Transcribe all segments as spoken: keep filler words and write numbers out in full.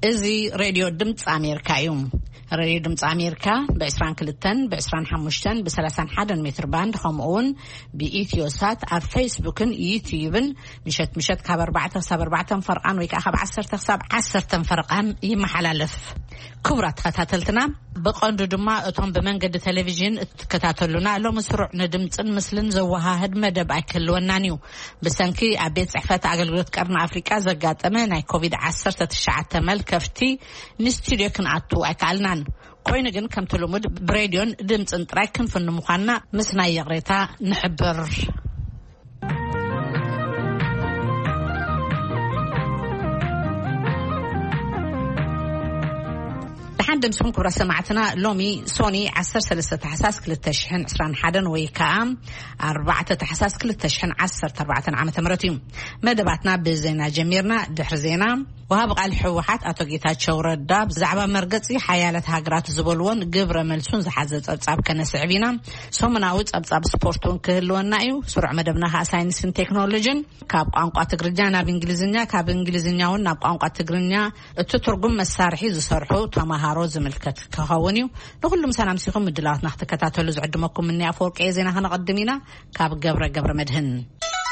ازي راديو دمت امريكا يوم راديو دمت امريكا بعشرين كلتن بعشرين حمشتن بثلاثين حدا متر باند خمون بايثيوسات على فيسبوكن يوتيوبن مشت مشت كبر بعته صبر بعته فرقان ويك اخب عشرة تحسب عشرة فرقان يمحلالف كبرت خاتلتنا بقندو دما اتهم بمنقد تلفزيون تكتاتلونا لو مسروع ندمتن مثلن زوها هد مدب اكل ونانيو بسنكي ابيت صحفات اغلغلت قرن افريقيا زغاطمه ناي كوفيد عشرة تشعة تمل كفتي نستيديو كنعتو اكلنا كوين جن كم تلومد براديون دمت انتراكن في النمخانة مسنا يغريتا نحبر لحد مسكم كبرى سمعتنا لومي سوني عسر سلسة تحساس كل التشحن عسران حدا ويكام أربعة تحساس كل التشحن عسر تربعة عام تمرتيم مدباتنا بزينا جميرنا دحر زينا وهابق الحوحات أتوقيتات شورة داب زعبا مرقصي حيالة هاقرات زبولون قبر ملسون زحازت أبصاب كنسعبينا سومناوت أبصاب سبورتون كهلون نايو سرع مدبناها ساينسين تكنولوجين كاب قانقا تقرجانا بإنجليزينيا كاب إنجليزينيا وناب قانقا تقرنيا التترقم مسارحي زسارحو تماهارو زملكت كهونيو نقول لهم سلام سيكم مدلات نحتكتاتو لزعدمكم مني أفورك إيزينا هنقدمينا كاب قبر قبر مدهن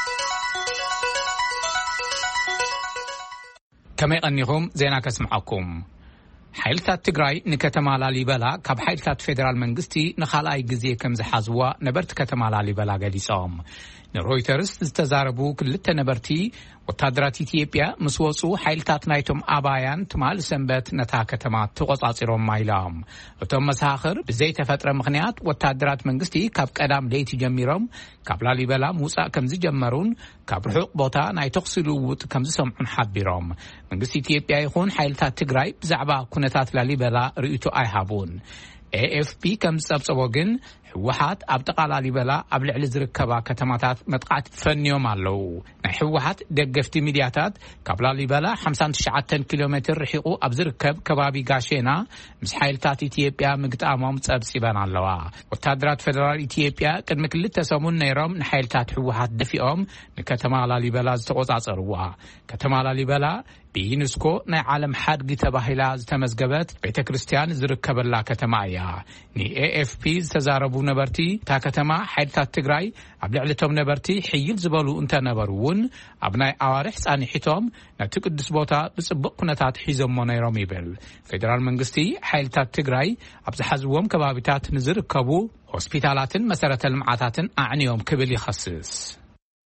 كما يغنيهم زينا كسمعكم حيلتات تجراي نكتما لاليبلا كاب حيلتات فيدرال منغستي نخالاي غزي كم زحازوا نبرت كتما لاليبلا غليصوم نرويترز استزاربو كلت نبرتي وتادرات إثيوبيا مسوصو حيلتات نايتم آبايان تمال سنبت نتا كتما تقصاصيروم مايلام وتم مساخر بزي تفتره مخنيات وتادرات منغستي كاب قدام ليتي جميروم كاب لاليبلا موسى كمز جمرون كاب رحوق بوتا ناي تقصلو كمز سمعون حبيروم منغستي إثيوبيا يخون حيلتات تجراي بزعبا كونتات لاليبلا رؤيتو ايهابون إيه إف بي كم سبسبوغن حوحات أبتقى لاليبلا قبل على زركبا كتماتات متقعت فنيوم علو حوحات دقفتي ميدياتات قبل لاليبلا خمسة عشر كيلومتر رحيقو أبزركب كبابي قاشينا مسحيلتات إثيوبيا مقتامهم تسبسيبان علوا وتادرات فدرال إثيوبيا قد مكل تسامون نيرام نحيلتات حوحات دفئهم نكتما لاليبلا زتقوز عصروا كتما لاليبلا بينسكو ناي عالم حد تباهلا زتمزغبت بيت كريستيان زركبلا كتمايا ني إيه إف بي تزاربو نبرتي تا كتما حيلتات تجراي قبل علتهم نبرتي حيل زبالو انت نبرون ابناي اوارح صانحيتهم نتقدس بوتا بصبق كنتات حيزم منيرم يبل فدرال منغستي حيلتات تجراي ابز حزوم كبابيتات نزركبو هوسبيتالاتن مسارة المعاتاتن اعنيهم كبل يخصص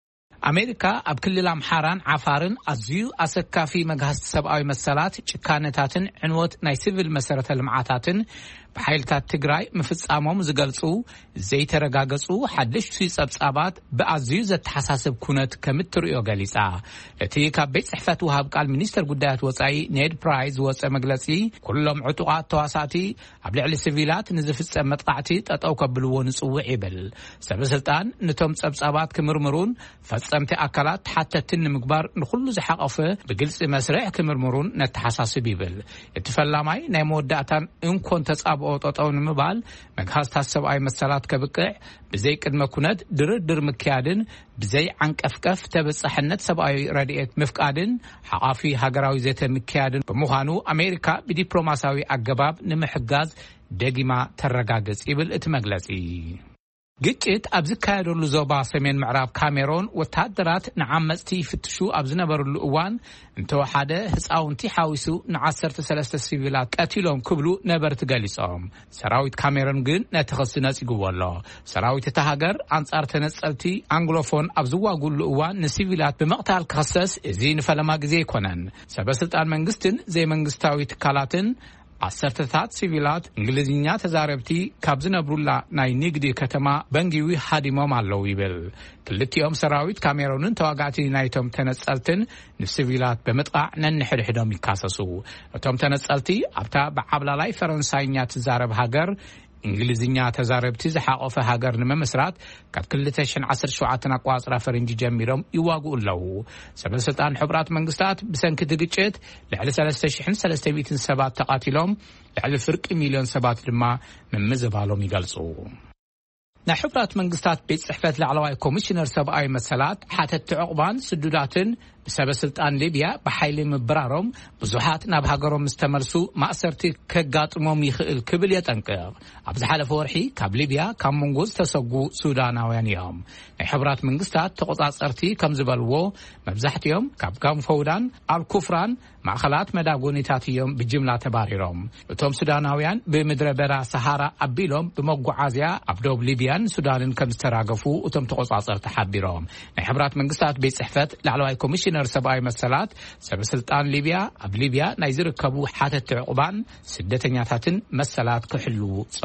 أمريكا أبكل الأمحاران عفارن أزيو أسكافي مجهز سبعي مسالات كانتاتن عنوت ناي سيفل مسارة المعاتاتن بحيلتات تجراي مفص أمام زجلسو زي ترجعسو حدش في سبسابات بأزيو زت حساسب كونت كمتر يوجاليسا لتيكا بيت صحفة وهاب قال مينستر قدات وصاي نيد برايز وصا مجلسي كلهم عطوات تواساتي قبل على السيفيلات نزفت مطقعتي تتوقع بلون صوع عبل سبسلطان نتم سبسابات كمرمرون فصمتي أكلات حتى تن مقبار نخلو زحقفه بجلس مسرع كمرمرون نتحساس بيبل اتفلاماي نموداتان إن كنت تصاب أو تطاون مبال مجهز تحسب أي مسالات كبقع بزي قدما كنت دردر مكيادن بزي عنك أفكف تبس حنت سبعي راديات مفقادن حقافي هاقراوي زيت مكيادن بمخانو أمريكا بديبلوماساوي أقباب نمحقاز داقما ترقاقز إبل اتمغلسي ግጭት ኣብዚ ካይዶሉ ዞባ ሰሜን ምዕራብ ካሜሮን ወታደራት ንዓመጽቲ ፍትሹ ኣብዚ ነበርሉ እዋን እንተወሓደ ህፃውንቲ ሓዊሱ ንዓሰርተ ሰለስተ ሲቪላት ቀቲሎም ክብሉ ነበርቲ ገሊጾም ሰራዊት ካሜሮን ግን ነቲ ክስ ነጺግዎ ኣሎ ሰራዊት እታ ሃገር አንጻር ተነጸልቲ አንግሎፎን ኣብ ዝዋጉሉ እዋን ንሲቪላት ብመቕታል ክኸሰስ እዚ ንፈለማ ግዜ ይኮነን ሰበስልጣን መንግስትን ዘይመንግስታዊ ትካላትን አሰርተታት ሲቪላት እንግሊዝኛ ተዛረብቲ ካብዝነብሩላ ናይ ንግዲ ከተማ በንጊዊ ሓዲሞም አለው ይብል ክልቲኦም ሰራዊት ካሜሮንን ተዋጋቲ ናይቶም ተነጸልትን ንሲቪላት በመጥቃዕ ነንሕድሕዶም ይካሰሱ እቶም ተነጸልቲ ኣብታ በዓብላላይ ፈረንሳይኛ ተዛረብ ሃገር እንግሊዝኛ ተዛረብቲ ዝሓቆፈ ሃገር ንመመስራት ካብ ክልተ ሺህ ዓሰርተ ሸውዓተ አቋጽራ ፈረንጂ ጀሚሮም ይዋጉ ኣለው ሰበስልጣን ሕብራት መንግስታት ብሰንኪ ግጭት ልዕሊ ሰለስተ ሺህ ወሰለስተ መቶ ሰባት ተቃቲሎም ልዕሊ ፍርቂ ሚልዮን ሰባት ድማ ምምዝባሎም ይገልጹ ናይ ሕብራት መንግስታት ቤት ጽሕፈት ላዕለዋይ ኮሚሽነር ሰብኣዊ መሰላት ሓተት ዕቁባን ስዱዳትን بسبسلطان ليبيا بحيل مبراروم بزحات ناب هاجروم مستمرسو مأسرتي كغاطموم يخيل كبل يطنقق ابز حلف ورحي كاب ليبيا كام منغوز تسغو سوداناوያን يوم حبرات منغستات تقصاصرتي كم زبلو مبزحتيوم كاب كام فودان الكفران ማዕኸላት መዳጎኒታት እዮም ብጅምላ ተባሪሮም እቶም ሱዳናውያን በምድረ በዳ ሰሃራ አቢሎም በመጓዓዝያ አብዶብ ሊቢያን ሱዳንን ከም ዝተራገፉ እቶም ተቆጻጸር ተሓቢሮም ናይ ሕብራት መንግስታት ቤት ጽሕፈት ላዕለዋይ ኮሚሽነር ሰብአዊ መሰላት ሰበስልጣን ሊቢያ ኣብ ሊቢያ ናይ ዝርከቡ ሓተት ዕቁባን ስደተኛታትን መሰላት ክሕሉ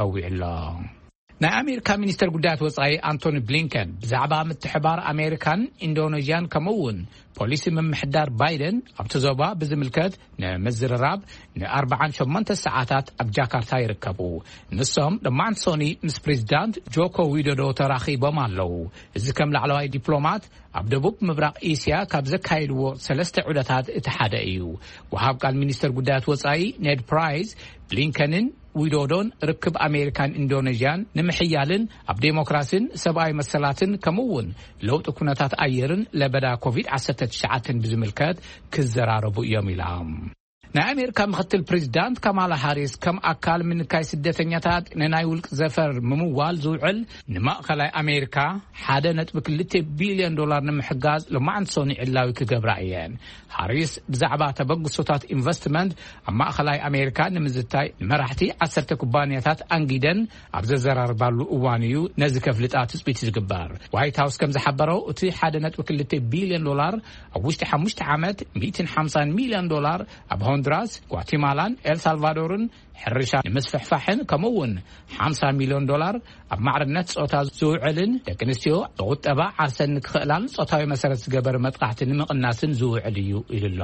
ጸዊዕሎም ናይ አሜሪካ ሚኒስተር ጉዳያት ወጻኢ አንቶኒ ብሊንከን ብዛዕባ ምትሕባር አሜሪካን ኢንዶኔዥያን ከምውን ፖሊሲ ምምሕዳር ባይደን ኣብቲ ዞባ ብዝምልከት ንመዝረራብ ን48 ሰዓታት ኣብ ጃካርታ ይርከቡ ንሶም ደማንሶኒ ምስ ፕሬዝዳንት ጆኮ ዊዶዶ ተራኺቦም ኣለው እዚ ከም ላዕለዋይ ዲፕሎማት ኣብ ደቡብ ምብራቅ ኤስያ ካብ ዘካይድዎ ሰለስተ ዑደታት እቲ ሓደ እዩ ወሃብ ቃል ሚኒስተር ጉዳያት ወጻኢ ኔድ ፕራይዝ ብሊንከንን ዊዶዶን ርክብ አሜሪካን ኢንዶኔዥያን ንምሕያልን ኣብ ዴሞክራሲን ሰብአዊ መሰላትን ከምውን ለውጥ ኩነታት አየርን ለበዳ ኮቪድ ንዓሰርተ ብዝምልከት ክዘራረቡ እዮም ኢሎም ናይ አሜሪካ ምክትል ፕሬዝዳንት ካማላ ሃሪስ ከም አካል ምንካይ ስደተኛታት ንናይ ውልቅ ዘፈር ምምዋል ዝውዕል ንማእኸላይ አሜሪካ ሓደ ነጥብ ክልተ ቢልዮን ዶላር ንምሕጋዝ ለማዕንሶኒ ዕላዊ ክገብራ እየን ሃሪስ ብዛዕባ ተበግሶታት ኢንቨስትመንት ኣብ ማእኸላይ አሜሪካ ንምዝታይ ንመራሕቲ ዓሰርተ ኩባንያታት አንጊደን ኣብ ዘዘራርባሉ እዋን እዩ ነዚ ከፍልጣት ጽቢት ዝግበር ዋይት ሃውስ ከም ዝሓበረው እቲ ሓደ ነጥብ ክልተ ቢልዮን ዶላር ኣብ ውሽጢ ሓሙሽተ ዓመት مئة وخمسين ሚልዮን ዶላር ኣብ هوندراس غواتيمالان إل سالفادورن حرشا مسفحفحن كمون خمسة مليون دولار ኣብ ማዕርነት ጾታ ዝውዕልን ደቅንስትዮ ቁጠባ ዓርሰን ክኽእላን ጾታዊ መሰረት ዝገበር መጥቃዕቲ ንምቕናስን ዝውዕል እዩ ኢሉሎ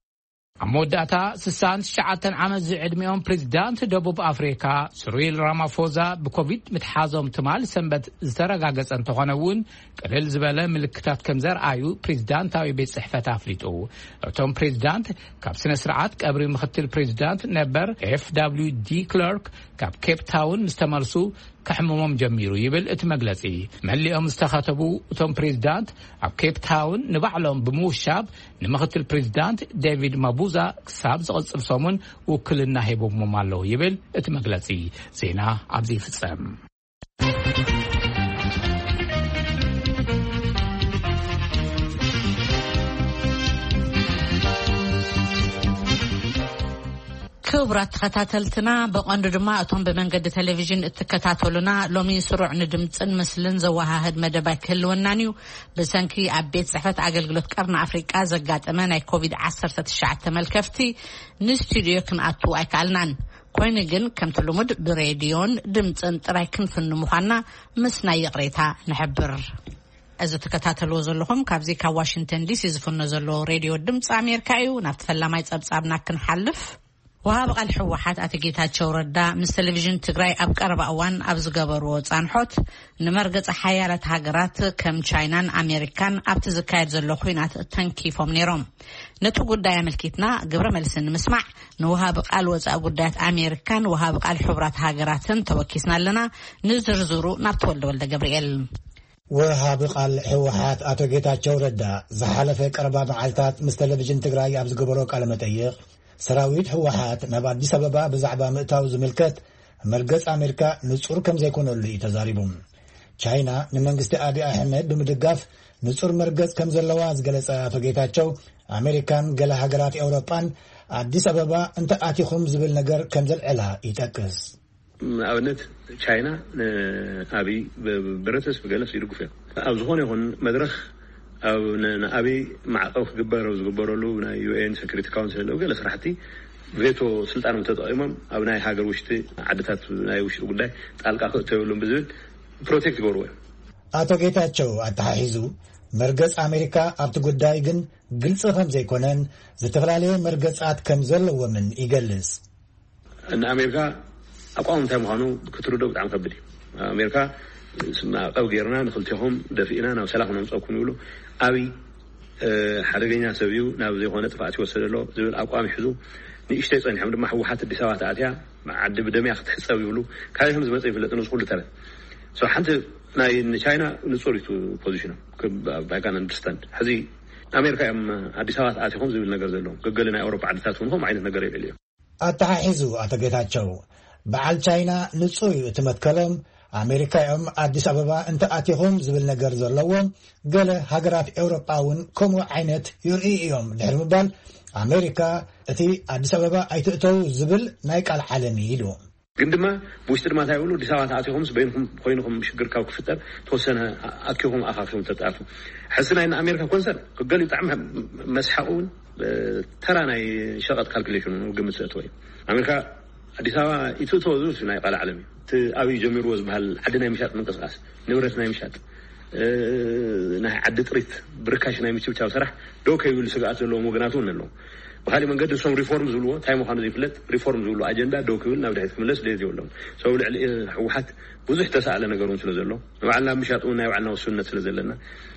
አሞዳታ ስሳን ሸዓተን ዓመት ዝዕድሚኦም ፕሬዝዳንት ደቡብ አፍሪካ ሲሪል ራማፎዛ በኮቪድ ምትሓዞም ትማል ሰንበት ዝተረጋገጸ እንተኾነውን ቀለል ዝበለ ምልክታት ከም ዘርአዩ ፕሬዝዳንታዊ ቤት ጽሕፈት አፍሊጡ እቶም ፕሬዝዳንት ካብ ስነ ስርዓት ቀብሪ ምክትል ፕሬዝዳንት ነበር ኤፍ ደብሊው ዲ ክለርክ ካብ ኬፕ ታውን ምስተመልሱ كحممهم جميرو يبل اتمغلصي مليهم استخاتبو اتم بريزيدنت اب كيب تاون نبعلهم بموشاب نمختل بريزيدنت ديفيد مابوزا كساب زقصب سومن وكلنا هيبوم مالو يبل اتمغلصي زينا ابزي فصم ክብራት ተከታተልትና በቀንዱ ድማ እቶም በመንገድ ቴሌቪዥን እትከታተሉና ሎሚ ስሩዕ ንድምጽን ምስልን ዘዋሃህድ መደባይ ክህልወናኒዩ በሰንኪ አቤት ጽሕፈት አገልግሎት ቀርና አፍሪካ ዘጋጠመ ናይ ኮቪድ ዓሰርተ ትሽዓተ መልከፍቲ ንስቱዲዮ ክንአቱ አይካልናን ኮይኑ ግን ከምቲ ልሙድ ብሬዲዮን ድምጽን ጥራይ ክንፍንሙኻና ምስናይ ይቅሬታ ንሕብር از تکاتلو زلهم کابزی کا واشنگتن دی سی زفن زلو رادیو دمص امریکا እዩ ናፍቲ ፈላማይ ጸብጻብና ክንሐልፍ وهاب قال حوحات أتجيتها ردا من تلفزيون تجري أبكر بأوان أبزجبر وصانحوت نمرقت حيالة هاجرات كم تشاينان أمريكان أبتزكايد زلوخينات تنكيفهم نيرهم نتوجد دايم الكتنا قبل ملسن مسمع نوهاب قال وزا قدات أمريكان وهاب قال حبرات هاجرات توكسنا لنا نزر زورو نبتول ولد جبريل وهاب قال حوحات أتجيتها ردا زحلف قربا معلتات من تلفزيون تجري أبزجبرو على متيق سراويت حوحات نبعد بسبب بزعبا مئتاو زملكت مرقص أمريكا نصور كم زيكون اللي تزاربهم تشاينا نمنغست أبي أحمد بمدقاف نصور مرقص كم زلواز قلس فقيتاتشو أمريكان قل هاجرات أوروبان عديس أبابا انت آتيخم زبل نقر كم زل علا يتأكس أولنت تشاينا أبي برتس بقلس يرقو فيها أو زغون يهون مدرخ أو نأبي مع أوف جبار أو جبارو لو نا يو إن سكريت كونسل أو جلس راحتي فيتو سلطان متطائما أو ناي حاجة وشتي عدتات ناي وش الجداي تعلق أخذ تقولون بزول بروتكت جوروا أتوقيت أشوا أتحيزو مركز أمريكا أبتقول دايجن جلسة هم زي كونن زتغلالي مركز أت كمزل ومن يجلس أن أمريكا أقوم تام خانو كترو دوت عن قبلي أمريكا أو غيرنا نخلتهم دفئنا وسلاحنا نصقون يقولوا أبي حرقينا سويو نابذي هنا تفاعتي وصل له زي الأقوام يحذو نيشتيت أن حمد ما هو حتى الدساوات عاتها مع عد بدمي أخذ حساب يقولوا كان هم زمان في اللي نصقول ثلاث so حتى نا إن China نصوري تو position كب I can understand هذه ኣሜሪካ እዮም ኣዲስ ኣበባ ኣትኹም ዝብል ነገር ዘሎ ገገለና ኣውሮፓ ዓድታት ሆም ዓይነት ነገር የለም ኣተሓሒዙ ኣቶ ጌታቸው በዓል ቻይና ንጹይ እትመትከሎም ኣሜሪካ እዮም ኣዲስ ኣበባ እንተ ኣትኹም ዝብል ነገር ዘለዎም ገለ ሃገራት ኤውሮጳውን ከምኡ ዓይነት ይርኢ እዮም ድሕሪ ምባል ኣሜሪካ እቲ ኣዲስ ኣበባ ኣይትእተው ዝብል ናይ ቃል ዓለም ኢሉ ግን ድማ ብውሽጢ ድማ እንታይ ይብሉ ኣዲስ ኣበባ ኣትኹም በይንኩም ኮይንኩም ሽግር ካብ ክፍጠር ተወሰነ ኣኪኹም ኣኻኺም ተጣፉ ሕስናይና ኣሜሪካ ኮንሰር ክገሊ ብጣዕሚ መስሓቁን ተራ ናይ ሸቐጥ ካልኩሌሽን ግምት ሰጥቶ እዩ ኣሜሪካ ኣዲስ ኣበባ ይትእተው ዝብል ናይ ቃል ዓለም እቲ ኣብይ ጀሚርዎ ዝበሃል ዓዲ ናይ ምሻጥ ምንቅስቃስ ንብረት ናይ ምሻጥ ናይ ዓዲ ጥሪት ብርካሽ ናይ ምችብቻው ስራሕ ዶ ከይብል ስጋኣት ዘለዎም ወገናት እውን ኣለዉ بخالي من قد سوم ريفورم زلوا تايمو خانو يفلت ريفورم زلوا اجندا دوكل ناو دحيت كملس ليه يولم سو لعل حوحات بزح تساءل نغيرون سلازلو وعلنا مشاطونا وعلنا السنه سلازلنا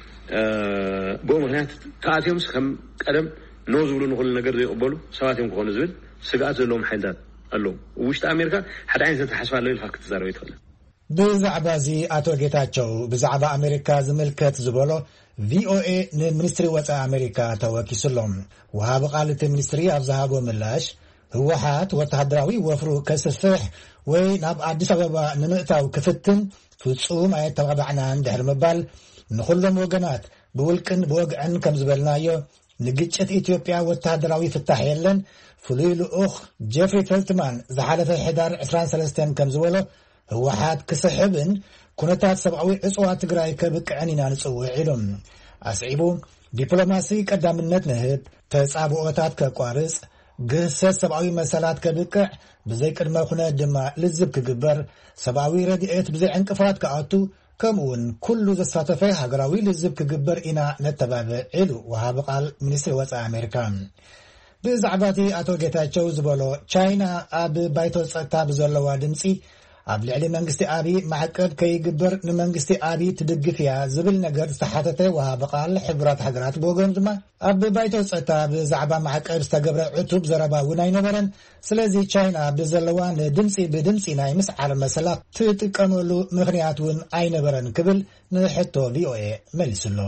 ا بو مهنات تاعتهم كم قدم نو زلوا نقول ነገር ዘይقبሉ ሰባትም ከሆነ ዝብል ስጋት ዘለዎም ሓይላት አለው ውሽጥ አሜሪካ ሓደ ዓይነት ተሐስባለ ይልካ ክትዛረብ ይተኸለ ብዛዕባ ዚ አቶ ጌታቸው ብዛዕባ አሜሪካ ዝምልከት ዝበሎ ቪኦኤ ንሚኒስትሪ ወፃኢ አሜሪካ ተወኪስሎም ወሃብ ቃልቲ ሚኒስትሪ አብዛሃቦ ምላሽ ህወሓት ወታደራዊ ወፍሩ ከስፍሕ ወይ ናብ አዲስ አበባ ንምእታው ክፍትን ፍጹም አይተባባዕና እንድሕር መባል ንኹሎም ወገናት ብውልቅን ብወግዕን ከም ዝበልናዮ ንግጭት ኢትዮጵያ ወታደራዊ ፍታሕ የለን ፍሉይ ልኡኽ ጄፍሪ ፈልትማን ዝሓለፈ ሕዳር عشرين وثلاثين ከም ዝበሎ ህወሓት ክስሕብን ኩነታት ሰብኣዊ ዕጽዋት ትግራይ ከብቅዕን ኢና ንጽውዕ ኢሎም ኣስዒቡ ዲፕሎማሲ ቀዳምነት ንህብ ተጻብኦታት ከቋርጽ ግሰት ሰብኣዊ መሰላት ከብቅዕ ብዘይ ቅድመ ኩነት ድማ ልዝብ ክግበር ሰብኣዊ ረድኤት ብዘይ ዕንቅፋት ከኣቱ ከምኡውን ኩሉ ዘሳተፈ ሃገራዊ ልዝብ ክግበር ኢና ነተባብዕ ኢሉ ወሃብ ቃል ሚኒስትሪ ወፃኢ ኣሜሪካ ብዛዕባቲ ኣቶ ጌታቸው ዝበሎ ቻይና ኣብ ባይቶ ጸጥታ ብዘለዋ ድምፂ ኣብ ልዕሊ መንግስቲ አቢ ማዕቀብ ከይግበር ንመንግስቲ አቢ ትድግፍያ ዝብል ነገር ዝተሓተተ ወሃብ ቃል ሕብራት ሃገራት ብወገን ድማ ኣብ ባይቶ ጸጥታ ብዛዕባ ማዕቀብ ዝተገብረ ዕቱብ ዘረባ እውን ኣይነበረን ስለዚ ቻይና ብዘለዋ ንድምፂ ብድምፂ ናይ ምስዓር መሰላት ትጥቀመሉ ምክንያት እውን ኣይነበረን ክብል ንሕቶ ቪኦኤ መሊሱሎ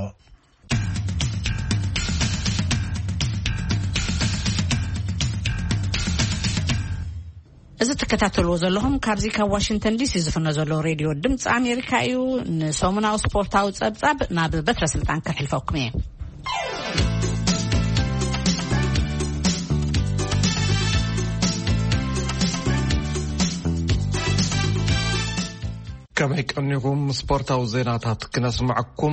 إذا تكتاتلو زلهم كارزي كا واشنطن دي سي زفنا زلو راديو دمص أمريكا يو نسومنا سبورتاو صبصب ناب بتر سلطان كحلفوكمي كما يكنكم سبورتاو زيناتات كنسمعكم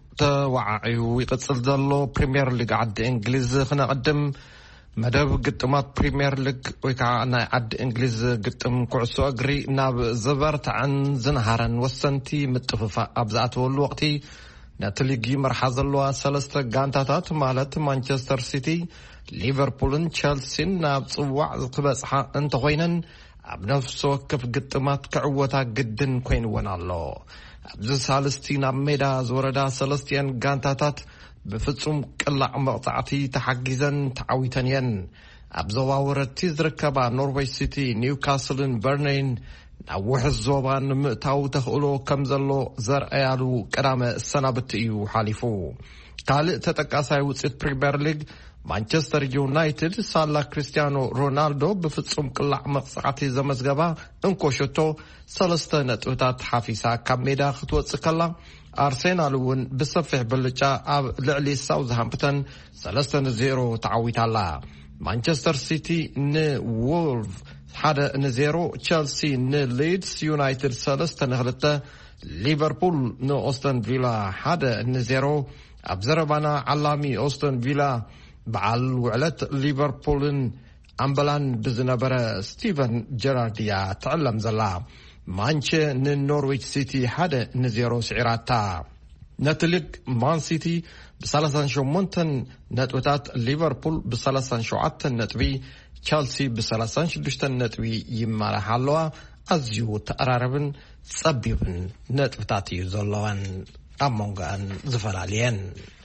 توعيو يقصل زلو بريمير ليغ عد انجليز خنا قدم مدب قطمات بريمير ليج ويكا انا عد انجليز قطم كعسو اقري ناب زبرت عن زنهارن وسنتي متففا ابزات والوقتي ناتليجي مرحز اللوا سلسة قانتاتات مالت مانشستر سيتي ليفربولن تشيلسي ناب صواع قبصحا انت خوينن بنفس وكف قطمات كعوتا قدن كوين ونالو ابز سالستي ناب ميدا زوردا سلستيان قانتاتات بفصوم قلع مقطعتي تحجزن تعويتنين ابزواورتي زركبا نوروي سيتي نيوكاسلن برنين نوح الزوبان متاو تخلو كمزلو زرعيالو قدامه سنابتيو حالفو قال تتقاساي وصيت بريمير ليج مانشستر يونايتد سالا كريستيانو رونالدو بفصوم قلع مقطعتي زمزغبا انكوشتو ثلاثه نطوتات حافيسا كميدا خطوصكلا أرسنال ون بصفح بلجا أب لعلي ساوثهامبتون ثلاثة زيرو تعويت الله مانشستر سيتي ن وولف حدا ن زيرو تشيلسي ن ليدز يونايتد ثلاثة نغلطة ليفربول ن أوستن فيلا حدا ن زيرو أبزربانا علامي أوستن فيلا بعل وعلت ليفربولن أمبلان بزنبرة ستيفن جيرارديا تعلم زلا مانشا نورويتش سيتي حدا نزيرو سعراتا نتلق مان سيتي بسلسان شو مونتن نتوتات ليفربول بسلسان شو عطن نتوي تشيلسي بسلسان شدوشتن نتوي يمارا حالوا أزيو تقراربن صبيبن نتوتات يزولوان أمونغان زفراليين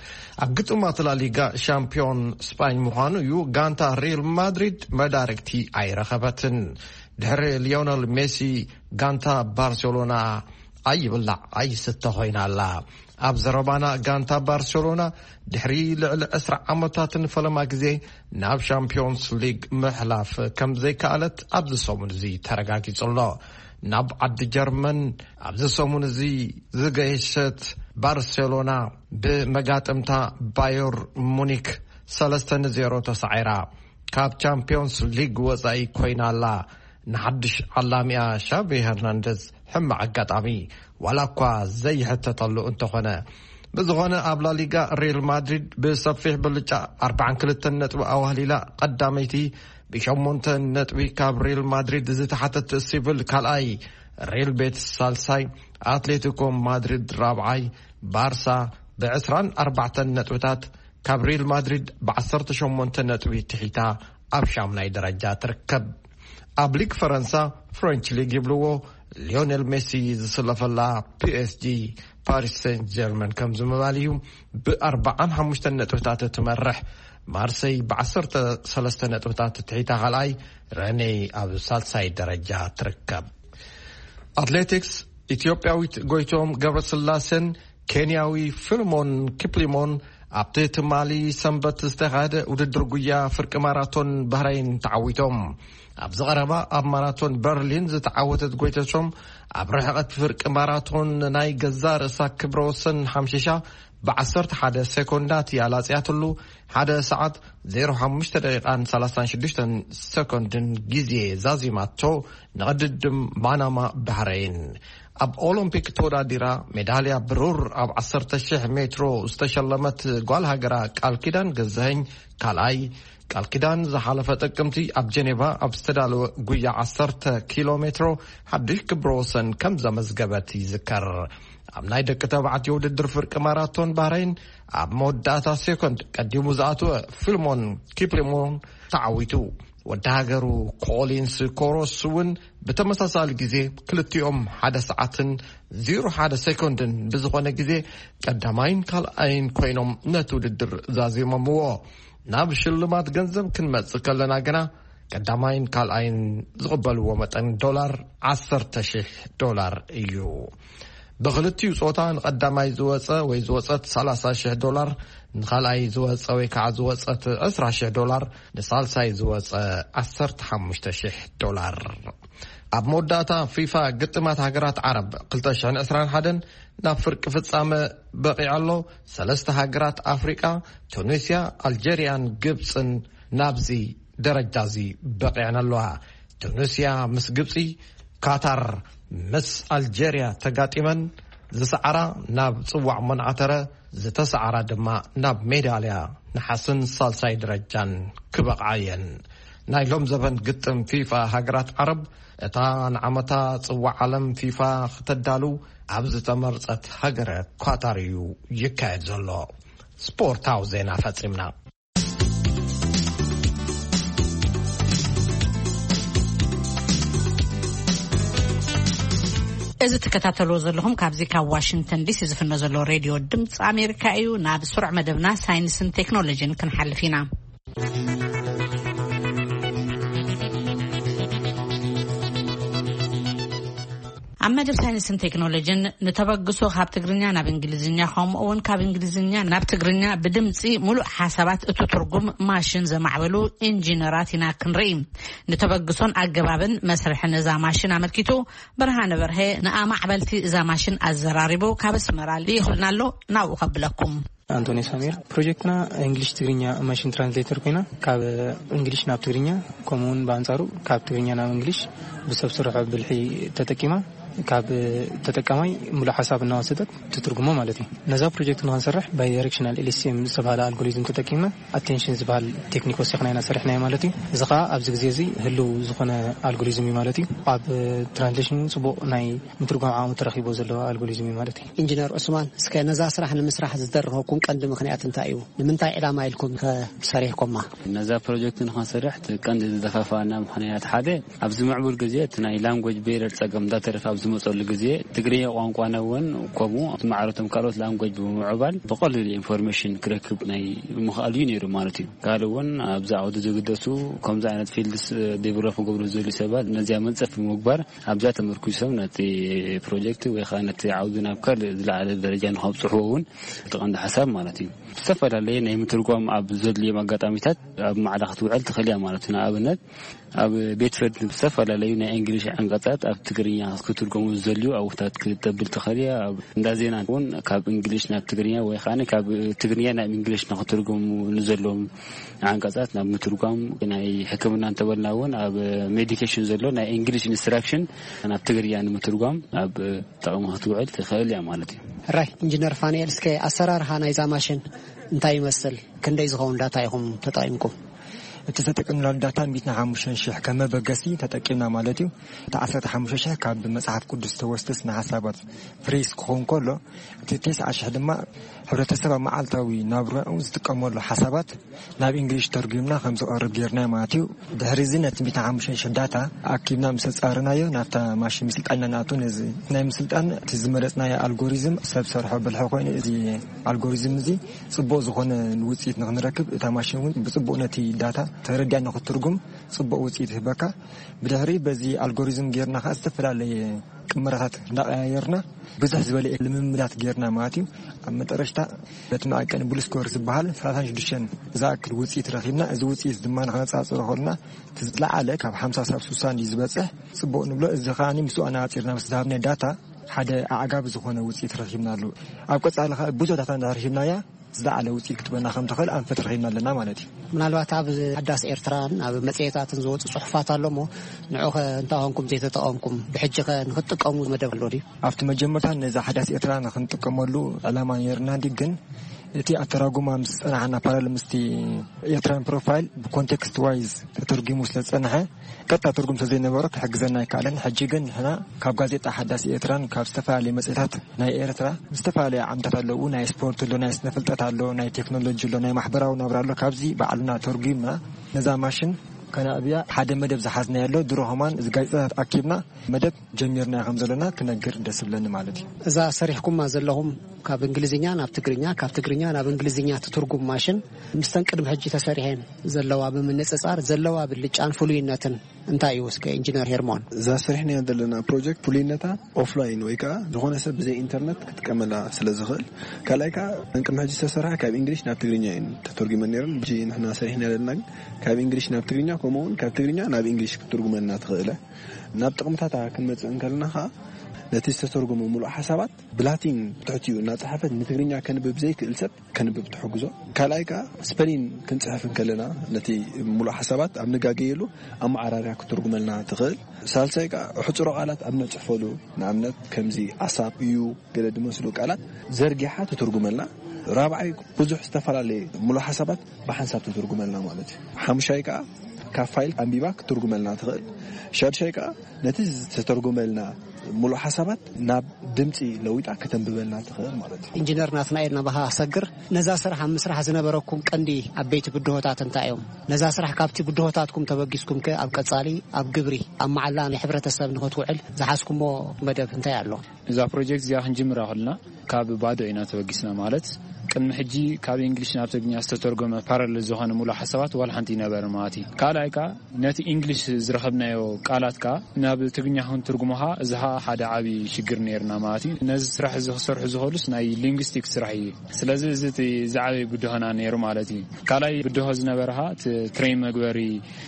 أقطمات لاليغا شامبيون سباين مخانو يو غانتا ريال مادريد مداركتي أي رخبتن دهر ليونيل ميسي غانتا بارسلونا اي بلا اي ستهوينا لا ኣብ ዘረባና ጋንታ ባርሴሎና ድሕሪ ልዕሊ عشرة ዓመታትን ፈለማ ግዜ ናብ ሻምፒዮንስ ሊግ ምሕላፍ ከም ዘይከኣለት ኣብዚ ሰሙን እዚ ተረጋጊጹሎ ናብ ዓዲ ጀርመን ኣብዚ ሰሙን እዚ ዝገየሸት ባርሴሎና ብመጋጥምታ ባየር ሙኒክ ሰለስተ ለዜሮ ተሳዒራ ካብ ቻምፒዮንስ ሊግ ወጻኢ ኮይናላ ንሓድሽ ዓላሚያ ሻቪ ሄርናንደዝ ሕማዕ አጋጣሚ ዋላኳ ዘይሕተተሉ እንተኾነ በዝኾነ ኣብ ላ ሊጋ ሪያል ማድሪድ ብሰፊሕ ብልጫ أربعة وثلاثين ነጥቢ ኣዋህሊላ ቀዳመይቲ ብሸሞንተ ነጥቢ ካብ ሪያል ማድሪድ ዝተሓተተ ሲቪል ካልኣይ ሪያል ቤቲስ ሳልሳይ አትሌቲኮ ማድሪድ ራብዓይ ባርሳ ب24 ነጥብታት ካብ ሪያል ማድሪድ ب18 ነጥቢ ትሒታ ኣብ ሻምናይ ደረጃ ትርከብ ኣብ ሊግ ፈረንሳ ፍሬንች ሊግ ይብልዎ ሊዮኔል ሜሲ ዝስለፈላ ፒኤስጂ ፓሪስ ሴንት ጀርመን ከም ዝመባልዩ ب45 ነጥብታት ትመርሕ ማርሴይ ب13 ነጥብታት ትሒታ ካልኣይ ረኔ ኣብ ሳልሳይ ደረጃ ትርከብ አትሌቲክስ ኢትዮጵያዊት ጎይቶም ገብረስላሴን ኬንያዊ ፊልሞን ኪፕሊሞን ኣብቲ ትማሊ ሰንበት ዝተኻደ ውድድር ጉያ ፍርቂ ማራቶን ባህራይን ተዓዊቶም ኣብ ዝቐረባ ኣብ ማራቶን በርሊን ዝተዓወተት ጎይተቶም ኣብ ርሕቐት ፍርቂ ማራቶን ናይ ገዛ ርእሳ ክብረ ወሰን ሓምሽሻ ب11 ሰኮንዳት ያላጽያትሉ ሓደ ሰዓት ዜሮ ሓሙሽተ ደቂቃን ሰላሳን ሽዱሽተን ሰኮንድን ጊዜ ዛዚማቶ ንቕድድም ማናማ ባህራይን ኣብ ኦሎምፒክ ተወዳዲራ ሜዳልያ ብሩር ኣብ عشرة آلاف ሜትሮ ዝተሸለመት ጓል ሃገራ ቃል ኪዳን ገዛኸኝ ካልኣይ ቃል ኪዳን ዝሓለፈ ጥቅምቲ ኣብ ጀኔቫ ኣብ ዝተዳለወ ጉያ عشرة ኪሎ ሜትሮ ሓድሽ ክብረ ወሰን ከም ዘመዝገበት ይዝከር ኣብ ናይ ደቂ ተባዕትዮ ውድድር ፍርቂ ማራቶን ባህራይን ኣብ መወዳእታ ሴኮንድ ቀዲሙ ዝኣተወ ፊልሞን ኪፕሊሞን ተዓዊቱ ወዲ ሃገሩ ኮሊንስ ኮሮስ እውን ብተመሳሳሊ ግዜ ክልቲኦም ሓደ ሰዓትን ዜሮ ሓደ ሰኮንድን ብዝኾነ ግዜ ቀዳማይን ካልኣይን ኮይኖም ነቲ ውድድር ዛዚሞምዎ ናብ ሽልማት ገንዘብ ክንመጽእ ከለና ግና ቀዳማይን ካልኣይን ዝቕበልዎ መጠን ዶላር عشرة آلاف ዶላር እዩ بغلطي صوتان قداماي زوصه وي زوصت ثلاثين ألف دولار نخالای زوصه وي كع زوصت عشرة ألف دولار نسالساي زوصه عشرة وخمسة آلاف دولار ኣብ ሞዳታ ፊፋ ግጥማት ሃገራት ዓረብ ألفين وعشرين ሓደ ናብ ፍርቂ ፍጻመ በቂዓሎ ሰለስተ ሃገራት ኣፍሪቃ ቱኒስያ አልጄሪያን ግብፅን ናብዚ ደረጃዚ በቂዓነለዋ ቱኒስያ ምስ ግብፂ ካታር مس ألجيريا تقاتمن زسعرا ناب صوع منعترة زتسعرا دما ناب ميداليا نحسن صالساي درجان كبق عين نايلوم زبن قطم فيفا هاقرات عرب اتان عمتا صوع عالم فيفا ختدالو عبز تمرزت هاقرات كواتاريو يكايد زلو سبورتاو زينا فترمنا إذا تكتاتلو زلهم كابزيكا واشنطن دي سي زفنا زلو راديو دمت أمريكا ايو ناب سرع مدبنا ساينسن تكنولوجين كنحل فينا عمد ساينسن تكنولوجين نتبقسو خاب تقرنيا ناب انجليزينيا خام اون كاب انجليزينيا ناب تقرنيا بدمسي ملو حسابات اتو ترقم ماشين زمعبلو انجينيراتنا كنرئيم نتبقسون اقبابن مسرح نزا ماشين عملكيتو برهان برهي نقام عبالتي زا ماشين الزراريبو كابس مرالي خلنالو ناو قبلكم أنتوني سامير بروجكتنا إنجليش تغرينيا ماشين ترانسليتر كنا كاب إنجليش ناب تغرينيا كومون بانزارو كاب تغرينيا ناب إنجليش بسبب سرعة بالحي تتكيما كاب تتكامي ملا حساب النواسطك تترجمه مالتي نزا بروجكت نهانسرح باي دايركشنال ال اس ام سبالا الجوريزم تتكيما اتنشن زبال تكنيكو سخناينا سرحنا مالتي زقا ابز غزيزي هلو زخنا الجوريزم مالتي اب ترانزيشن صبو ناي مترجم عام ترخيبو زلو الجوريزم مالتي انجينير عثمان اسكا نزا سرح المسرح زدرهو كون قند مخنيات انتايو لمنتاي علامه لكم كسريحكم نزا بروجكت نهانسرح قند دفافانا مخنيات حاده ابز معبول غزيت ناي لانجويج بيرر صقم داترف ابز ዝመጸሉ ግዜ ትግርኛ ቋንቋ ነውን ከምኡ ማዕረቶም ካልኦት ላንጉዌጅ ብምዕባል በቀሊል ኢንፎርሜሽን ክረክብ ናይ ምኽኣል እዩ ነይሩ ማለት እዩ ካልውን ኣብዛ ዓውዲ ዝግደሱ ከምዛ ዓይነት ፊልድስ ዴቨሎፕ ገብሩ ዘሉ ሰባት ነዚያ መንጸፍ ምግባር ኣብዛ ተመርኩሶም ነቲ ፕሮጀክት ወይ ከዓ ነቲ ዓውዲ ናብ ካል ዝለዓለ ደረጃ ንኸብጽሕውን ተቐንዲ ሓሳብ ማለት እዩ ዝተፈላለዩ ናይ ምትርጓም ኣብ ዘድልዮም ኣጋጣሚታት ኣብ ማዕዳ ክትውዕል ትኽእል እያ ማለት ነው ኣብነት ኣብ ቤት ፍርድ ዝተፈላለዩ ናይ እንግሊዝ አንቀጻት ኣብ ትግርኛ ክትርጉሙ ዘልዩ ኣውታት ክትብል ትኽእል እያ እንዳዜና እውን ካብ እንግሊዝ ናብ ትግርኛ ወይ ከዓ ካብ ትግርኛ ናብ እንግሊዝ ንኽትርጉሙ ንዘሎም አንቀጻት ናብ ምትርጓም ናይ ሕክምና እንተበልናውን ኣብ ሜዲኬሽን ዘሎ ናይ እንግሊዝ ኢንስትራክሽን ናብ ትግርኛ ንምትርጓም ኣብ ጠቕሚ ክትውዕል ትኽእል እያ ማለት እዩ ራይ ኢንጂነር ፋኒኤል እስከ ኣሰራርሃ ናይ ዛ ማሽን እንታይ ይመስል ክንደይ ዝኸውን ዳታ ይኹም ተጠቂምኩም እቲ ተጠቅምና ዳታ ሚእቲ ሓሙሽተ ሽሕ ከመበገሲ ተጠቂምና ማለት እዩ እቲ ዓሰርተ ሓሙሽተ ሽሕ ካብ መጽሓፍ ቅዱስ ተወስደስ ንሓሳባት ፍሬስ ክኾን ከሎ እቲ ተስዓ ሽሕ ድማ ሕብረተሰብ መዓልታዊ ናብርኡ ዝጥቀመሉ ሓሳባት ናብ እንግሊዝ ተርጉምና ከም ዝቀርብ ጌርና ማለት እዩ ድሕሪ እዚ ነቲ ሚእቲ ሓሙሽተ ሽሕ ዳታ ኣኪብና ምስ ጻርናዮ ናብታ ማሽን ምስልጣንና ናቱ ነዚ ናይ ምስልጣን እቲ ዝመረጽናዮ ኣልጎሪዝም ሰብ ሰርሖ ብልሕ ኮይኑ እዚ ኣልጎሪዝም እዚ ጽቡቕ ዝኾነ ውጽኢት ንኽንረክብ እታ ማሽን እውን ብጽቡቕ ነቲ ዳታ ተረድያ ንኽትርጉም ጽቡቕ ውጽኢት ህበካ ብድሕሪ በዚ ኣልጎሪዝም ጌርና ኸ ዝተፈላለዩ ቅመራታት እንዳቀያየርና ብዙሕ ዝበለ ልምምዳት ጌርና ማለት እዩ ኣብ መጨረሻ በቲ ማዕቀን ብሉስኮር ዝበሃል ሰላሳ ወሽዱሽተ ዝኣክል ውጽኢት ረኺብና እዚ ውጽኢት ድማ ንኸነጻጽሮ ከለና ትዝለዓለ ካብ ሓምሳ ሳብ ስልሳ ዝበጽሕ ጽቡቕ ንብሎ እዚ ኸኣኒ ምስኡ ኣነጻጺርና ምስ ዝሃብና ዳታ ሓደ ኣዕጋቢ ዝኾነ ውጽኢት ረኺብና ኣሎ ኣብ ቀጻሊ ኸ ብዙሕ ዳታ እንዳረኺብናያ ዝለዓለ ውጽኢት ክትበና ከም ትኽእል ኣንፈት ረኺብና ኣለና ማለት እዩ ምናልባት ኣብ ሓዳስ ኤርትራን ኣብ መጽሔታትን ዝወፁ ጽሑፋት ኣሎ ሞ ንዑ ኸ እንታይ ኾንኩም ዘይተጠቐምኩም ብሕጂ ኸ ንኽትጥቀሙ መደብ ኣሎ ድዩ ኣብቲ መጀመርታ ነዛ ሓዳስ ኤርትራ ንኽንጥቀመሉ ዕላማ ነርና እንዲ ግን እቲ ኣተራጉማ ምስ ጸናሕና ፓራል ምስቲ ኤርትራን ፕሮፋይል ብኮንቴክስት ዋይዝ ተተርጊሙ ስለ ጸንሐ ቀጥታ ትርጉም ስለዘይነበሮ ክሕግዘና ይከኣለን ሕጂ ግን ንሕና ካብ ጋዜጣ ሓዳስ ኤርትራን ካብ ዝተፈላለዩ መጽሔታት ናይ ኤርትራ ዝተፈላለዩ ዓምታት ኣለዉ ናይ ስፖርት ኣሎ ናይ ስነ ፍልጠት ኣሎ ናይ ቴክኖሎጂ ኣሎ ናይ ማሕበራዊ ናብራ ኣሎ ካብዚ ባዕልና ተርጉምና ነዛ ማሽን ከናብያ ሓደ መደብ ዝሓዝና ያለው ድሮሆማን ዝጋዜጣታት ኣኪብና መደብ ጀሚርና ከም ዘለና ክነግር ደስ ብለኒ ማለት እዩ እዛ ሰሪሕኩማ ዘለኹም ካብ እንግሊዝኛ ናብ ትግርኛ ካብ ትግርኛ ናብ እንግሊዝኛ ትርጉም ማሽን ምስተን ቅድም ሕጂ ተሰሪሐን ዘለዋ ብምንጽጻር ዘለዋ ብልጫን ፍሉይነትን እንታይ እዩ እስከ ኢንጂነር ሄርሞን እዛ ሰሪሕና ዘለና ፕሮጀክት ፍሉይነታ ኦፍላይን ወይ ከዓ ዝኾነ ሰብ ብዘይ ኢንተርኔት ክትቀመላ ስለ ዝኽእል ካልኣይ ከዓ ቅድሚ ሕጂ ተሰርሐ ካብ እንግሊዝ ናብ ትግርኛ እዩ ተተርጉመን ነይረን ሕጂ ንሕና ሰሪሕና ዘለና ካብ እንግሊዝ ናብ ትግርኛ ከምኡውን ካብ ትግርኛ ናብ እንግሊዝ ክትርጉመና ትኽእለ ናብ ጥቕምታታ ክንመጽእ እንከለና ኸ ነቲ ዝተተርጎመ ሙሉእ ሓሳባት ብላቲን ትሕትኡ እናጽሓፈት ንትግርኛ ከንብብ ዘይክእል ሰብ ከንብብ ትሕግዞ ካልኣይ ከዓ ስፔሊን ክንጽሕፍ እንከለና ነቲ ሙሉእ ሓሳባት ኣብ ንጋገየሉ ኣመዓራርያ ክትርጉመልና ትኽእል ሳልሳይ ከዓ ሕጹሮ ቃላት ኣብ ነጽሕፈሉ ንኣብነት ከምዚ ኣሳብ እዩ ገለ ድመስሉ ቃላት ዘርጊሓ ትትርጉመልና ራብዓይ ብዙሕ ዝተፈላለዩ ሙሉእ ሓሳባት ብሓንሳብ ትትርጉመልና ማለት እዩ ሓሙሻይ ከዓ ካብ ፋይል ኣንቢባ ክትርጉመልና ትኽእል ሻድሻይ ከዓ ነቲ ዝተተርጎመልና ሙሉእ ሓሳባት ናብ ድምፂ ለዊጣ ከተንብበልና ትኽእል ማለት እዩ ኢንጂነር ናትናኤል ናባኻ ሰግር ነዛ ስራሕ ኣብ ምስራሕ ዝነበረኩም ቀንዲ ዓበይቲ ብድሆታት እንታይ እዮም ነዛ ስራሕ ካብቲ ብድሆታትኩም ተበጊስኩም ከ ኣብ ቀጻሊ ኣብ ግብሪ ኣብ መዓላ ናይ ሕብረተሰብ ንኽትውዕል ዝሓዝኩሞ መደብ እንታይ ኣሎ እዛ ፕሮጀክት እዚኣ ክንጅምራ ከለና ካብ ባዶ ኢና ተበጊስና ማለት ቅድሚ ሕጂ ካብ እንግሊዝ ናብ ትግርኛ ዝተተርጎመ ፓራሌል ዝኾነ ሙሉእ ሓሳባት ዋላ ሓንቲ ይነበረ ማለት እዩ ካልኣይ ከዓ ነቲ እንግሊዝ ዝረኸብናዮ ቃላት ከዓ ናብ ትግርኛ ክንትርጉሞኻ እዚ ሓደ ዓቢ ሽግር ነርና ማለት እዩ ነዚ ስራሕ እዚ ክሰርሑ ዝኽእሉስ ናይ ሊንግዊስቲክ ስራሕ እዩ ስለዚ እዚ ዝዓበየ ብድሆና ነይሩ ማለት እዩ ካልኣይ ብድሆ ዝነበረኻ ትሬን መግበሪ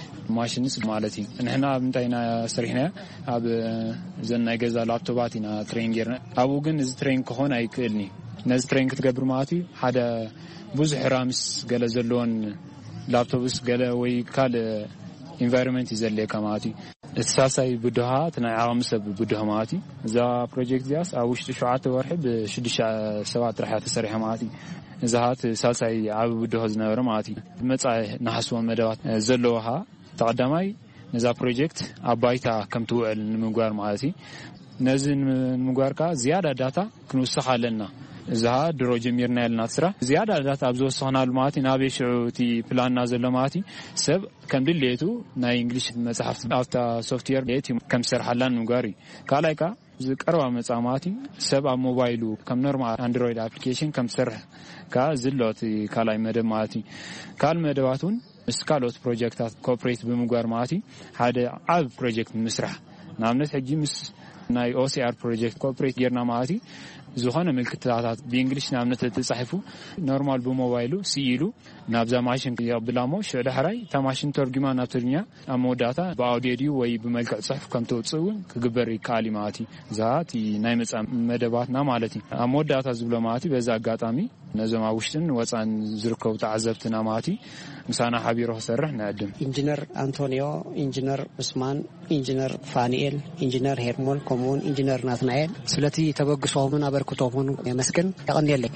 ማሽንስ ማለት እዩ ንሕና ኣብ እንታይ ኢና ሰሪሕና ኣብ ዘን ናይ ገዛ ላፕቶባት ኢና ትሬን ጌርና ኣብኡ ግን እዚ ትሬን ክኾን ኣይክእልኒ ነዚ ትሬን ክትገብር ማለት እዩ ሓደ ብዙሕ ራምስ ገለ ዘለዎን ላፕቶፕስ ገለ ወይ ካልእ ኢንቫይሮንመንት ይዘለየካ ማለት እዩ እቲ ሳልሳይ ብድሃ እቲ ናይ ዓቕሚ ሰብ ብድሆ ማለት እዩ እዛ ፕሮጀክት እዚኣስ ኣብ ውሽጢ ሸውዓተ ወርሒ ብሽዱሽተ ሰባት ጥራሕ ተሰሪሐ ማለት እዩ እዛ ሃት ሳልሳይ ዓብ ብድሆ ዝነበረ ማለት እዩ መጻኢ ናሓስቦም መደባት ዘለዎኻ ተቐዳማይ ነዛ ፕሮጀክት ኣብ ባይታ ከም ትውዕል ንምግባር ማለት እዩ ነዚ ንምግባር ከዓ ዝያዳ ዳታ ክንውስኽ ኣለና እዛ ድሮ ጀሚርና ያልና ስራሕ ዝያዳ ዳታ ኣብ ዝወስኽናሉ ማለት እዩ ናብ የሽዑ እቲ ፕላንና ዘሎ ማለት እዩ ሰብ ከም ድሌቱ ናይ እንግሊዝ መጽሓፍቲ ኣብታ ሶፍትዌር ሌት ከም ዝሰርሓላን ንምግባር እዩ ካልኣይ ከዓ ዝቀርባ መጻማቲ ሰብ ኣብ ሞባይሉ ከም ኖርማል አንድሮይድ አፕሊኬሽን ከም ሰርሕ ካ ዝሎት ካላይ መደብ ማቲ ካል መደባቱን ስካሎት ፕሮጀክታት ኮኦፕሬት ብምጓር ማቲ ሓደ ኣብ ፕሮጀክት ምስራሕ ናምነት ሕጂ ምስ ናይ ኦሲአር ፕሮጀክት ኮኦፕሬት ጌርና ማቲ ዝኾነ ምልክታት በእንግሊሽ ናምነት ተጻሒፉ ኖርማል በሞባይሉ ሲኢሉ ናብዛ ማሽን ያብላሞ ሸደህራይ ተማሽን ተርጉማ ናብ ትግርኛ አሞዳታ በአውዲዮ ወይ በመልክዕ ጽሑፍ ከም ተውጽው ክግበር ይካሊ ማቲ ዛቲ ናይ መጻ መደባትና ማለቲ አሞዳታ ዝብሎ ማቲ በዛ አጋጣሚ ነዘማ ውሽጥን ወጻን ዝርከው ተዓዘብትና ማቲ ምሳና ሓቢሮ ሰርሕ ናድም ኢንጂነር አንቶኒዮ ኢንጂነር ኡስማን ኢንጂነር ፋኒኤል ኢንጂነር ሄርሞል ኮሙን ኢንጂነር ናትናኤል ስለቲ ተበግሶምን አበርክቶምን የመስገን ያቀንየለኝ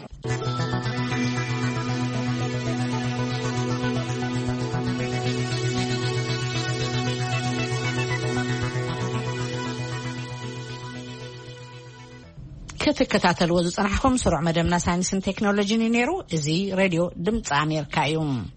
ከተከታተሉ ወዝጽናሕኩም ስሩዕ መደብና ሳይንስን ቴክኖሎጂን ነይሩ እዚ ሬድዮ ድምጽ አሜሪካ እዩ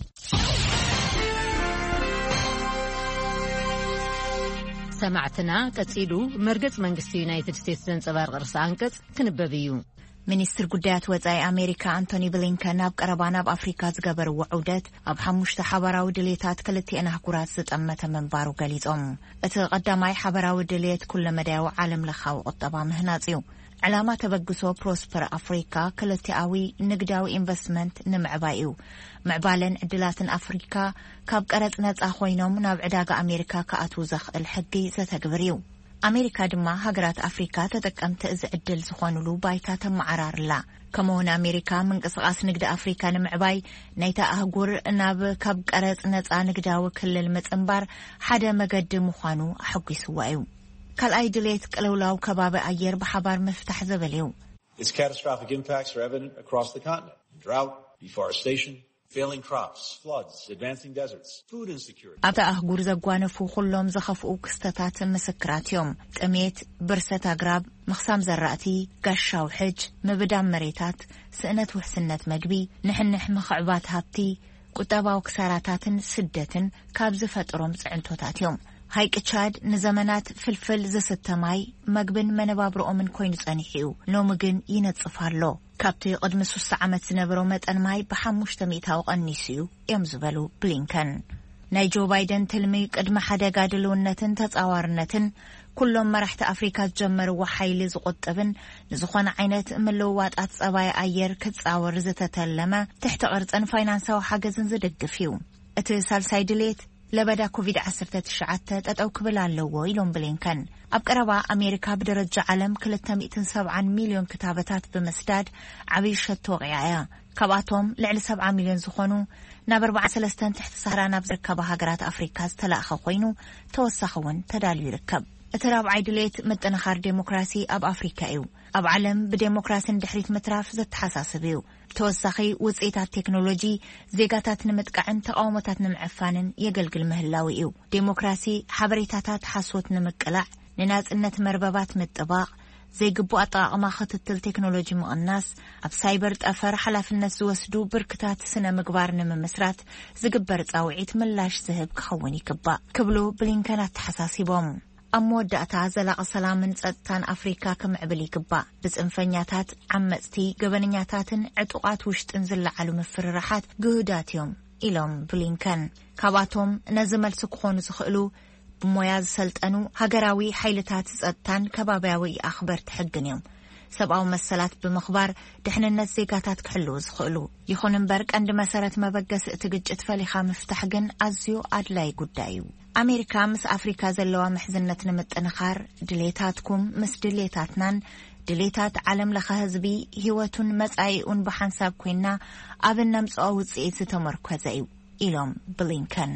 ሰማዕትና ቀጺሉ መርገጽ መንግስቲ ዩናይትድ ስቴትስ ዘንጸባርቕ ርእሰ አንቀጽ ክንበብ እዩ ሚኒስትር ጉዳያት ወጻኢ አሜሪካ አንቶኒ ብሊንከን ኣብ ቀረባ ናብ አፍሪካ ዝገበርዎ ዑደት ኣብ ሓሙሽተ ሓበራዊ ድሌታት ክልቲአን ኣህጉራት ዝጠመተ መንባሩ ገሊጾም እቲ ቀዳማይ ሓበራዊ ድሌት ኩለ መዳያዊ ዓለም ለኻዊ ቁጠባ ምህናጽ እዩ ዕላማ ተበግሶ ፕሮስፐር አፍሪካ ክልቲአዊ ንግዳዊ ኢንቨስትመንት ንምዕባይ እዩ ምዕባለን ዕድላትን አፍሪካ ካብ ቀረጽ ነጻ ኮይኖም ናብ ዕዳጋ አሜሪካ ከኣትው ዘኽእል ሕጊ ዘተግብር እዩ አሜሪካ ድማ ሃገራት አፍሪካ ተጠቀምቲ እዚ ዕድል ዝኾኑሉ ባይታ ተመዓራርላ ከምኡውን አሜሪካ ምንቅስቃስ ንግዲ አፍሪካ ንምዕባይ ናይታ አህጉር ናብ ካብ ቀረጽ ነጻ ንግዳዊ ክልል ምጽንባር ሓደ መገዲ ምዃኑ አሕጒስዋ እዩ ካልኣይ ድሌት ቅልውላው ከባቢ ኣየር ብሓባር መፍታሕ ዘበል እዩ Its catastrophic impacts are evident across the continent. Drought, deforestation, failing crops, floods, advancing deserts, food insecurity. ኣብታ ኣህጉር ዘጓነፉ ኩሎም ዘኸፍኡ ክስተታት ምስክራት እዮም ጥሜት ብርሰት ኣግራብ ምኽሳም ዘራእቲ ጋሻው ሕጅ ምብዳም መሬታት ስእነት ውሕስነት መግቢ ንሕንሕ ምኽዕባት ሃብቲ ቁጠባዊ ክሳራታትን ስደትን ካብ ዝፈጥሮም ጽዕንቶታት እዮም ሃይቅ ቻድ ንዘመናት ፍልፍል ዘሰተማይ መግብን መነባብሮኦምን ኮይኑ ጸኒሕ እዩ ሎሚ ግን ይነጽፍ ኣሎ ካብቲ ቅድሚ ሶስት ዓመት ዝነበሮ መጠን ማይ ብሓሙሽተ ሚእታዊ ቀኒሱ እዩ እዮም ዝበሉ ብሊንከን ናይ ጆ ባይደን ትልሚ ቅድሚ ሓደጋ ድልውነትን ተጻዋርነትን ኩሎም መራሕቲ አፍሪካ ጀመርዎ ሓይሊ ዝቆጥብን ንዝኾነ ዓይነት ምልውዋጣት ጸባይ ኣየር ክጻወር ዝተተለመ ትሕቲ ቅርጽን ፋይናንሳዊ ሓገዝን ዝድግፍ እዩ እቲ ሳልሳይ ድሌት ለበዳ ኮቪድ ዓሰርተ ትሽዓተ ጠጠው ክብል ኣለዎ ኢሎም ብሊንከን ኣብ ቀረባ አሜሪካ ብደረጃ ዓለም ክልተ ሚእትን ሰብዓን ሚሊዮን ክታበታት ብምስዳድ ዓብይ ሸቶ ወቂያ ካብኣቶም ልዕሊ ሰብዓ ሚሊዮን ዝኾኑ ናብ ኣርባዕተ ሰለስተ ትሕቲ ሰሃራ ናብ ዝርከባ ሃገራት አፍሪካ ዝተላእኸ ኮይኑ ተወሳኺ እውን ተዳልዩ ይርከብ እቲ ራብዓይ ድሌት ምጥንኻር ዴሞክራሲ ኣብ አፍሪካ እዩ ኣብ ዓለም ብዴሞክራሲን ድሕሪት ምትራፍ ዘተሓሳስብ እዩ ተወሳኺ ውጽኢታት ቴክኖሎጂ ዜጋታት ንምጥቃዕን ተቃውሞታት ንምዕፋንን የገልግል ምህላዊ እዩ ዴሞክራሲ ሓበሬታታት ሓሶት ንምቅላዕ ንናጽነት መርበባት ምጥባቕ ዘይግቡእ ኣጠቃቅማ ክትትል ቴክኖሎጂ ምቕናስ ኣብ ሳይበር ጠፈር ሓላፍነት ዝወስዱ ብርክታት ስነ ምግባር ንምምስራት ዝግበር ጻውዒት ምላሽ ዝህብ ክኸውን ይግባእ ክብሉ ብሊንከን ኣተሓሳሲቦም ኣብ መወዳእታ ዘላቂ ሰላምን ጸጥታን አፍሪካ ከምዕብል ይግባእ ብጽንፈኛታት ዓመጽቲ ገበነኛታትን ዕጡቃት ውሽጥን ዝለዓሉ ምፍርራሓት ግህዳት እዮም ኢሎም ብሊንከን ካብኣቶም ነዚ መልሲ ክኾኑ ዝኽእሉ ብሞያ ዝሰልጠኑ ሃገራዊ ሓይልታት ጸጥታን ከባብያዊ ኣኽበርቲ ሕግን እዮም ሰብኣዊ መሰላት ብምኽባር ድሕንነት ዜጋታት ክሕልው ዝኽእሉ ይኹን እምበር ቀንዲ መሰረት መበገሲ እቲ ግጭት ፈሊኻ ምፍታሕ ግን ኣዝዩ ኣድላይ ጉዳይ እዩ አሜሪካ ምስ አፍሪካ ዘለዋ ምሕዝነት ንምጥንኻር ድሌታትኩም ምስ ድሌታትናን ድሌታት ዓለም ለኸ ህዝቢ ህይወቱን መጻኢኡን ብሓንሳብ ኮይና ኣብ ነምጽኦ ውጽኢት ዝተመርኮዘ እዩ ኢሎም ብሊንከን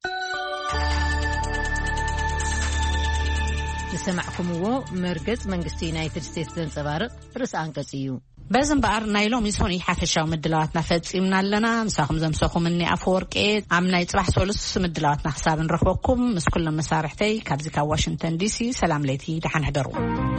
ዝሰማዕኩምዎ መርገጽ መንግስቲ ዩናይትድ ስቴትስ ዘንጸባርቕ ርእሰ አንቀጽ እዩ በዝንባር ናይ ሎሚ ሶኒ ሓፈሻዊ ምድላዋትና ፈጺምና ኣለና ንሳኹም ዘምሰኹም እኒ ኣፈወርቄ ኣብ ናይ ጽባሕ ሶሉስ ምድላዋትና ክሳብ ንረኽበኩም ምስ ኩሎም መሳርሕተይ ካብዚ ካብ ዋሽንግተን ዲሲ ሰላም ለይቲ ደሓን ሕደሩ